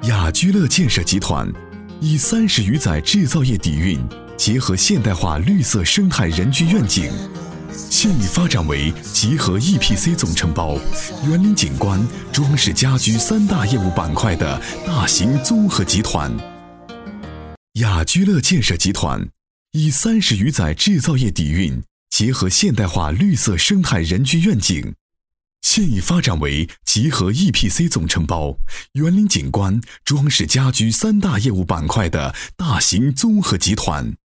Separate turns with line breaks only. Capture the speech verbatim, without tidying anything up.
雅居乐建设集团以三十余载制造业底蕴，结合现代化绿色生态人居愿景，现已发展为集合 E P C 总承包、园林景观、装饰家居三大业务板块的大型综合集团。雅居乐建设集团以三十余载制造业底蕴，结合现代化绿色生态人居愿景，现已发展为集合 E P C 总承包、园林景观、装饰家居三大业务板块的大型综合集团。